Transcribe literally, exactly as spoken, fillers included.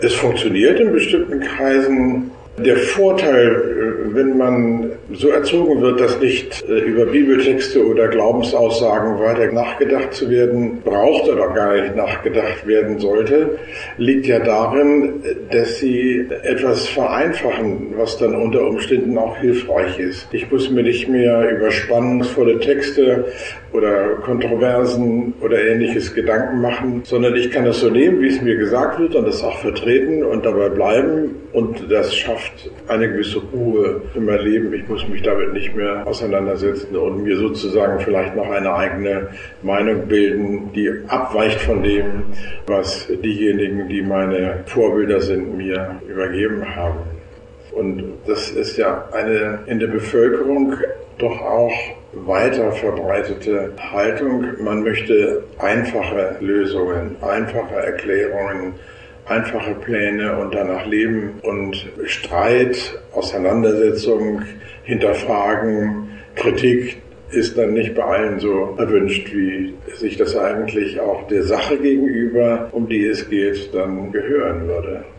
Es funktioniert in bestimmten Kreisen. Der Vorteil, wenn man so erzogen wird, dass nicht über Bibeltexte oder Glaubensaussagen weiter nachgedacht zu werden braucht oder gar nicht nachgedacht werden sollte, liegt ja darin, dass sie etwas vereinfachen, was dann unter Umständen auch hilfreich ist. Ich muss mir nicht mehr über spannungsvolle Texte oder Kontroversen oder ähnliches Gedanken machen, sondern ich kann das so nehmen, wie es mir gesagt wird und das auch vertreten und dabei bleiben, und das schafft eine gewisse Ruhe in mein Leben. Ich muss mich damit nicht mehr auseinandersetzen und mir sozusagen vielleicht noch eine eigene Meinung bilden, die abweicht von dem, was diejenigen, die meine Vorbilder sind, mir übergeben haben. Und das ist ja eine in der Bevölkerung doch auch weiter verbreitete Haltung. Man möchte einfache Lösungen, einfache Erklärungen, einfache Pläne und danach leben, und Streit, Auseinandersetzung, Hinterfragen, Kritik ist dann nicht bei allen so erwünscht, wie sich das eigentlich auch der Sache gegenüber, um die es geht, dann gehören würde.